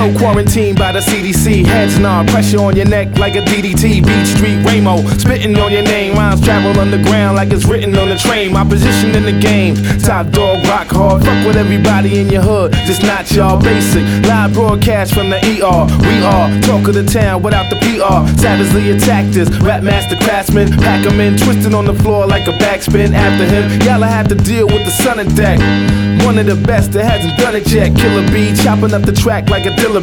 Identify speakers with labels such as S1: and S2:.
S1: Quarantined by the CDC, heads nod, pressure on your neck like a DDT. Beat Street Ramo, spitting on your name. Rhymes travel underground like it's written on the train. My position in the game, top dog, rock hard. Fuck with everybody in your hood, just not y'all basic. Live broadcast from the ER. We are talk of the town without the PR. Savagely attacked us, rap master craftsman. Pack 'em in, twisting on the floor like a backspin. After him, y'all have to deal with the sun and deck. One of the best that hasn't done it yet. Killer B chopping up the track like a Dilla